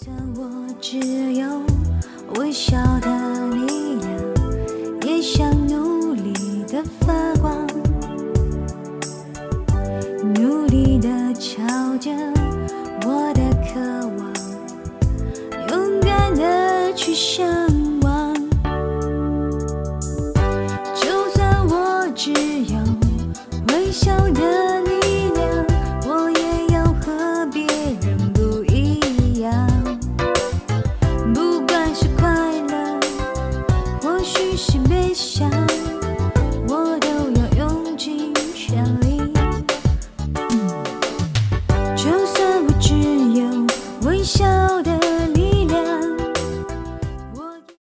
算我只有微笑的力量，也想努力的发光，努力的朝着我的渴望，勇敢的去向往。就算我只有微笑的